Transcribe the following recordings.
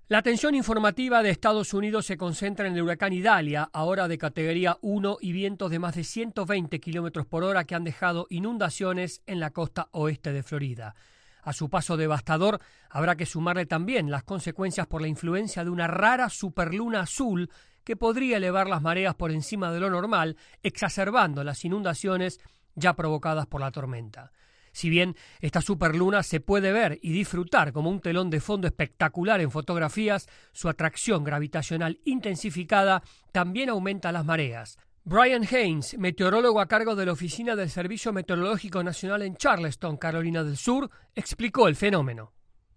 La atención informativa de Estados Unidos se concentra en el huracán Idalia, ahora de categoría 1 y vientos de más de 120 kilómetros por hora que han dejado inundaciones en la costa oeste de Florida. A su paso devastador, habrá que sumarle también las consecuencias por la influencia de una rara superluna azul que podría elevar las mareas por encima de lo normal, exacerbando las inundaciones ya provocadas por la tormenta. Si bien esta superluna se puede ver y disfrutar como un telón de fondo espectacular en fotografías, su atracción gravitacional intensificada también aumenta las mareas. Brian Haynes, meteorólogo a cargo de la Oficina del Servicio Meteorológico Nacional en Charleston, Carolina del Sur, explicó el fenómeno.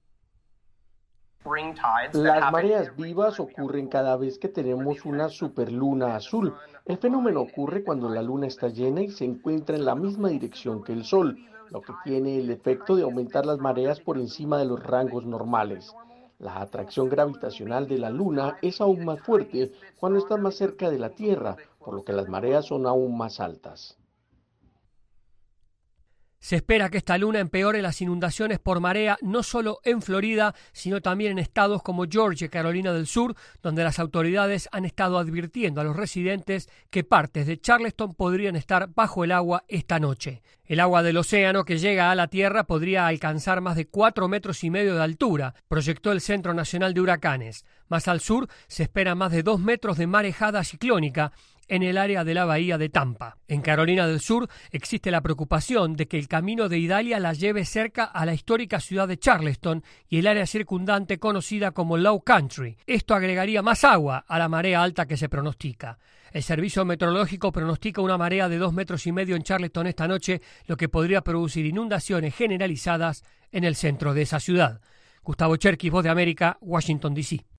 Las mareas vivas ocurren cada vez que tenemos una superluna azul. El fenómeno ocurre cuando la luna está llena y se encuentra en la misma dirección que el sol, lo que tiene el efecto de aumentar las mareas por encima de los rangos normales. La atracción gravitacional de la luna es aún más fuerte cuando está más cerca de la Tierra, por lo que las mareas son aún más altas. Se espera que esta luna empeore las inundaciones por marea no solo en Florida, sino también en estados como Georgia y Carolina del Sur, donde las autoridades han estado advirtiendo a los residentes que partes de Charleston podrían estar bajo el agua esta noche. El agua del océano que llega a la tierra podría alcanzar más de 4,5 metros de altura, proyectó el Centro Nacional de Huracanes. Más al sur se espera más de 2 metros de marejada ciclónica en el área de la bahía de Tampa. En Carolina del Sur existe la preocupación de que el camino de Idalia la lleve cerca a la histórica ciudad de Charleston y el área circundante conocida como Low Country. Esto agregaría más agua a la marea alta que se pronostica. El servicio meteorológico pronostica una marea de 2,5 metros en Charleston esta noche, lo que podría producir inundaciones generalizadas en el centro de esa ciudad. Gustavo Cherkis, Voz de América, Washington, D.C.